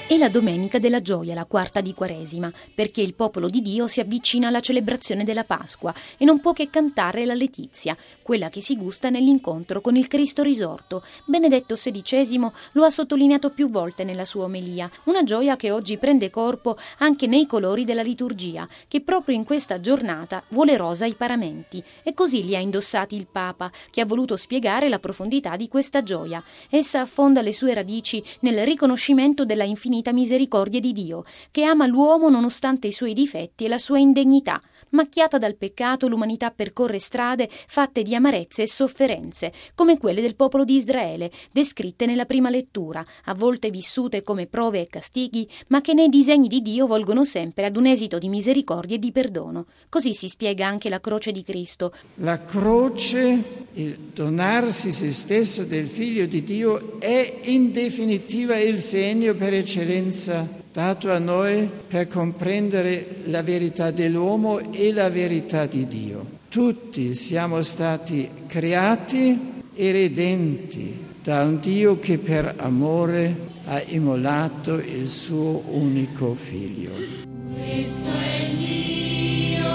È la domenica della gioia, la quarta di Quaresima, perché il popolo di Dio si avvicina alla celebrazione della Pasqua e non può che cantare la letizia, quella che si gusta nell'incontro con il Cristo risorto. Benedetto XVI lo ha sottolineato più volte nella sua omelia, una gioia che oggi prende corpo anche nei colori della liturgia, che proprio in questa giornata vuole rosa ai paramenti, e così li ha indossati il Papa, che ha voluto spiegare la profondità di questa gioia. Essa affonda le sue radici nel riconoscimento della infinita misericordia di Dio, che ama l'uomo nonostante i suoi difetti e la sua indegnità. Macchiata dal peccato, l'umanità percorre strade fatte di amarezze e sofferenze, come quelle del popolo di Israele, descritte nella prima lettura, a volte vissute come prove e castighi, ma che nei disegni di Dio volgono sempre ad un esito di misericordia e di perdono. Così si spiega anche la croce di Cristo. La croce, il donarsi se stesso del Figlio di Dio, è in definitiva il segno per eccellenza dato a noi per comprendere la verità dell'uomo e la verità di Dio. Tutti siamo stati creati e redenti da un Dio che per amore ha immolato il suo unico Figlio. Questo è il mio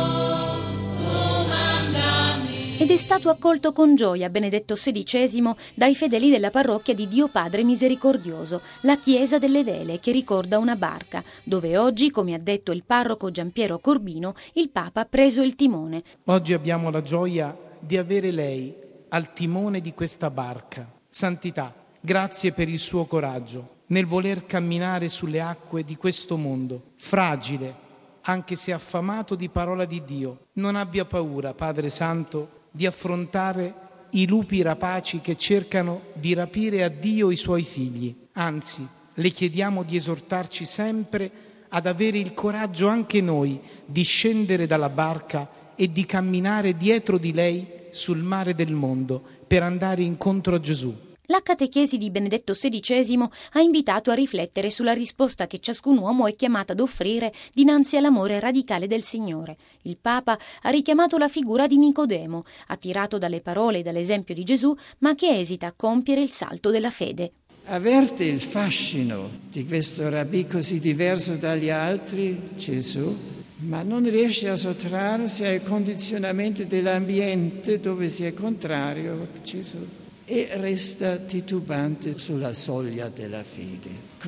comandamento. Ed è stato accolto con gioia Benedetto XVI dai fedeli della parrocchia di Dio Padre Misericordioso, la Chiesa delle Vele, che ricorda una barca, dove oggi, come ha detto il parroco Giampiero Corbino, il Papa ha preso il timone. Oggi abbiamo la gioia di avere lei al timone di questa barca. Santità, grazie per il suo coraggio nel voler camminare sulle acque di questo mondo, fragile, anche se affamato di parola di Dio. Non abbia paura, Padre Santo, di affrontare i lupi rapaci che cercano di rapire a Dio i suoi figli. Anzi, le chiediamo di esortarci sempre ad avere il coraggio anche noi di scendere dalla barca e di camminare dietro di lei sul mare del mondo per andare incontro a Gesù. La catechesi di Benedetto XVI ha invitato a riflettere sulla risposta che ciascun uomo è chiamato ad offrire dinanzi all'amore radicale del Signore. Il Papa ha richiamato la figura di Nicodemo, attirato dalle parole e dall'esempio di Gesù, ma che esita a compiere il salto della fede. Avverte il fascino di questo rabbì così diverso dagli altri, Gesù, ma non riesce a sottrarsi ai condizionamenti dell'ambiente dove si è contrario a Gesù, e resta titubante sulla soglia della fede.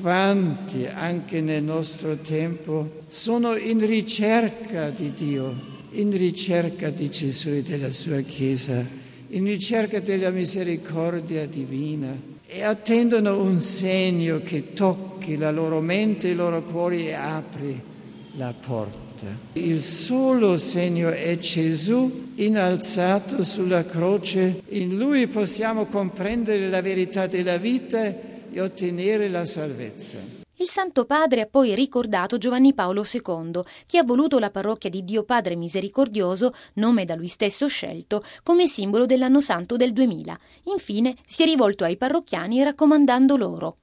Quanti anche nel nostro tempo sono in ricerca di Dio, in ricerca di Gesù e della sua Chiesa, in ricerca della misericordia divina, e attendono un segno che tocchi la loro mente e i loro cuori e apri la porta. Il solo segno è Gesù innalzato sulla croce. In Lui possiamo comprendere la verità della vita e ottenere la salvezza. Il Santo Padre ha poi ricordato Giovanni Paolo II, che ha voluto la parrocchia di Dio Padre Misericordioso, nome da lui stesso scelto, come simbolo dell'anno santo del 2000. Infine si è rivolto ai parrocchiani raccomandando loro: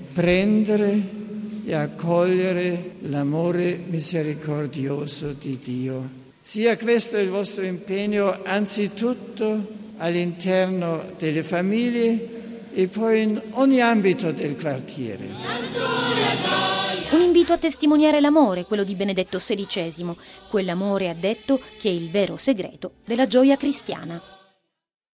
comprendere e accogliere l'amore misericordioso di Dio. Sia questo il vostro impegno anzitutto all'interno delle famiglie e poi in ogni ambito del quartiere. Un invito a testimoniare l'amore, quello di Benedetto XVI, quell'amore, ha detto, che è il vero segreto della gioia cristiana.